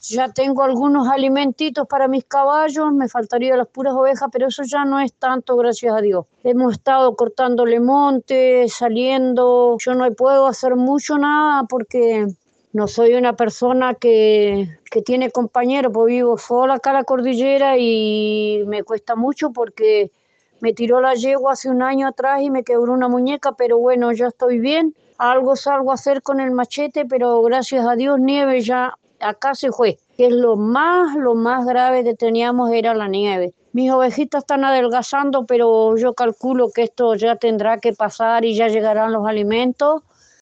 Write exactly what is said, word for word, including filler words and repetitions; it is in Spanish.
Ya tengo algunos alimentitos para mis caballos, me faltaría las puras ovejas, pero eso ya no es tanto, gracias a Dios. Hemos estado cortándole monte, saliendo, yo no puedo hacer mucho nada porque no soy una persona que, que tiene compañero, pues vivo sola acá en la cordillera y me cuesta mucho porque me tiró la yegua hace un año atrás y me quebró una muñeca, pero bueno, ya estoy bien. Algo salgo a hacer con el machete, pero gracias a Dios nieve ya acá se fue. Que es lo más, lo más grave que teníamos era la nieve. Mis ovejitas están adelgazando, pero yo calculo que esto ya tendrá que pasar y ya llegarán los alimentos.